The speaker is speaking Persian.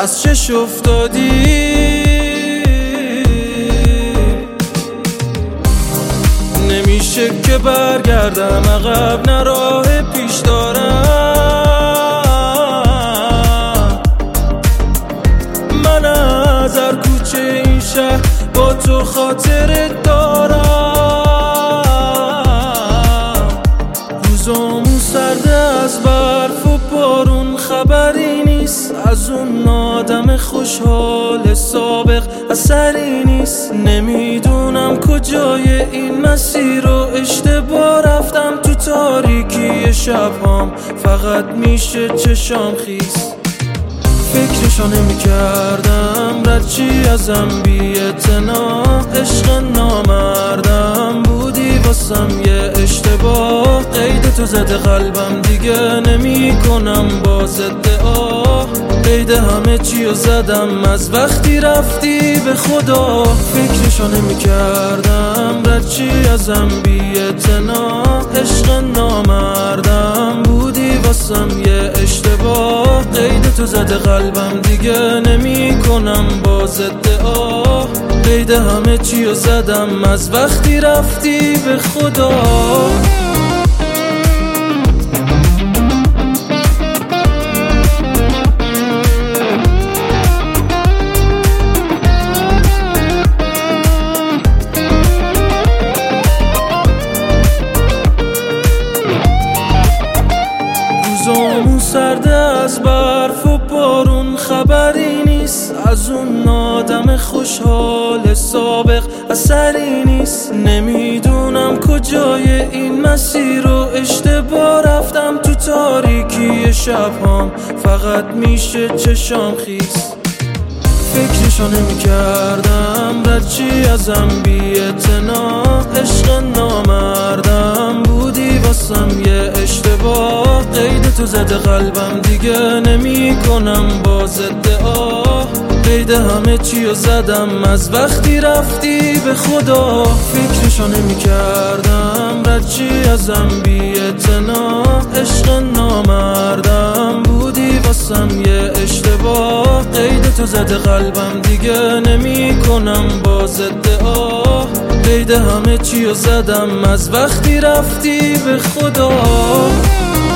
از چش افتادی. نمیشه که برگردم عقب، نه راه پیش دارم. من از هر کوچه این شهر با تو خاطرت دارم. روزامون سرده از برف و بارون، خبری نیست از اون آدم خوشحال سابق، اثری نیست. نمیدونم کجای این مسیر رو اشتباه رفتم، تو تاریکی شبهام فقط میشه چشام خیس. فکرشو نمی کردم رد چی ازم بی اعتنا، عشق نامردم بودی واسم یه اشتباه. قید تو زده قلبم دیگه نمی کنم با ادعا، قید همه چی رو زدم از وقتی رفتی به خدا. فکرشو نمی کردم رد چی ازم بی اعتنا، عشق نامردم بودی واسم یه اشتباه. قید تو زده قلبم دیگه نمی کنم با ادعا، قید همه چی رو زدم از وقتی رفتی به خدا. روزامون سرده از برف و بارون، خبری نیست از اون آدم خوشحال سابق، اثری نیست. نمیدونم کجای این مسیر رو اشتباه رفتم، تو تاریکی شبهام فقط میشه چشام خیس. فکرشو نمی کردم رد چی ازم بی اعتنا، عشق نامردم بودی واسم یه اشتباه. قید تو زده قلبم دیگه نمی کنم با ادعا، قید همه چی رو زدم از وقتی رفتی به خدا. فکرشو نمی کردم رد چی ازم بی اعتنا، عشق نامردم بودی واسم یه اشتباه. قید تو زده قلبم دیگه نمی کنم با ادعا، قید همه چی رو زدم از وقتی رفتی به خدا.